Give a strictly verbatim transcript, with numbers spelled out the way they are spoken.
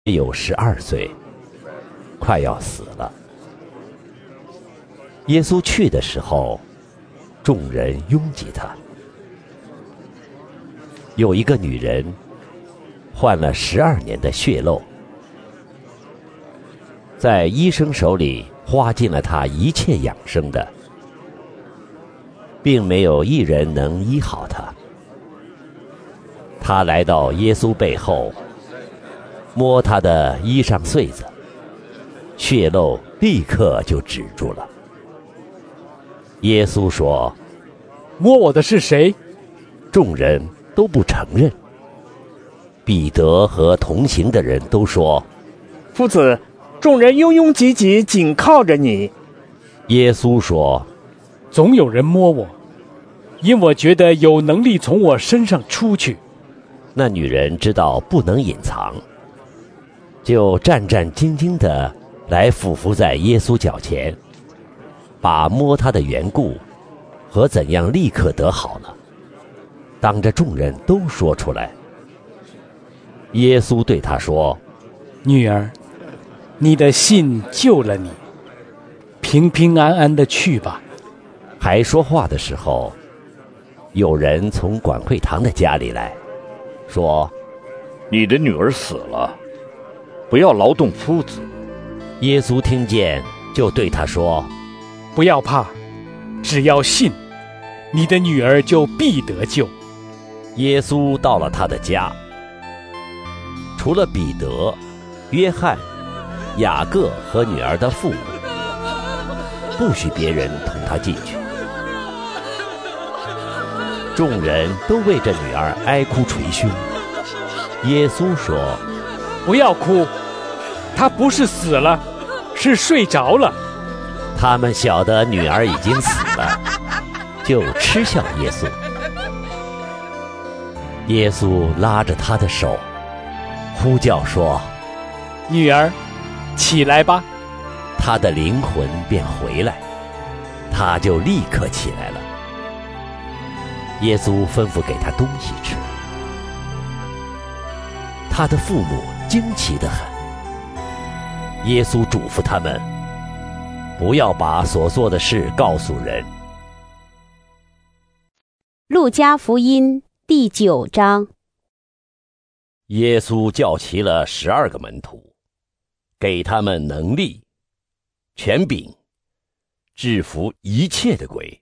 有十二岁，快要死了。耶稣去的时候，众人拥挤他。有一个女人患了十二年的血漏，在医生手里花尽了她一切养生的，并没有一人能医好她。她来到耶稣背后，摸他的衣裳穗子，血漏立刻就止住了。耶稣说：“ 摸我的是谁？” 众人都不承认。彼得和同行的人都说：“ 夫子，众人拥拥挤挤，紧靠着你。” 耶稣说：“ 总有人摸我，因我觉得有能力从我身上出去。” 那女人知道不能隐藏，就战战兢兢地来俯伏在耶稣脚前，把摸他的缘故和怎样立刻得好了，当着众人都说出来。耶稣对他说：“ 女儿，你的信救了你，平平安安地去吧。” 还说话的时候，有人从管会堂的家里来说：“ 你的女儿死了，不要劳动夫子。” 耶稣听见，就对他说：“ 不要怕，只要信，你的女儿就必得救。” 耶稣到了他的家，除了彼得、约翰、雅各和女儿的父母，不许别人同他进去。众人都为这女儿哀哭捶胸。耶稣说：“ 不要哭，她不是死了，是睡着了。” 他们晓得女儿已经死了，就嗤笑耶稣。耶稣拉着她的手，呼叫说：“ 女儿，起来吧。” 她的灵魂便回来，她就立刻起来了。耶稣吩咐给她东西吃。他的父母惊奇得很。耶稣嘱咐他们，不要把所做的事告诉人。 路加福音第九章。 耶稣叫齐了十二个门徒，给他们能力、权柄，制服一切的鬼，